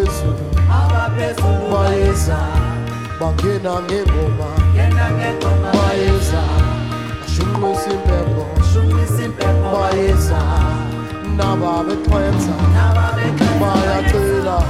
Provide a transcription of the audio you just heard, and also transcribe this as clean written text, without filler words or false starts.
abaphezulu bayeza bangena ngengoma bayeza shumisa impepho bayeza nababexhenza bayacela